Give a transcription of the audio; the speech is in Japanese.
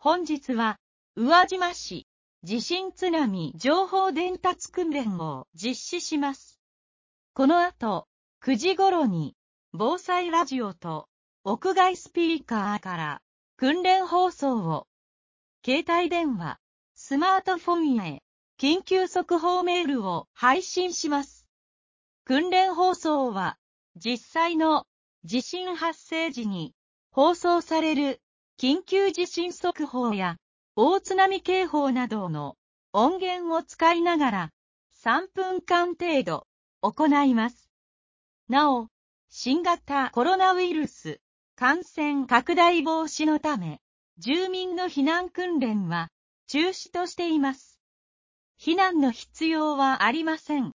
本日は、宇和島市地震津波情報伝達訓練を実施します。この後、9時頃に、防災ラジオと屋外スピーカーから訓練放送を、携帯電話、スマートフォンへ緊急速報メールを配信します。訓練放送は、実際の地震発生時に放送される緊急地震速報や大津波警報などの音源を使いながら3分間程度行います。なお、新型コロナウイルス感染拡大防止のため、住民の避難訓練は中止としています。避難の必要はありません。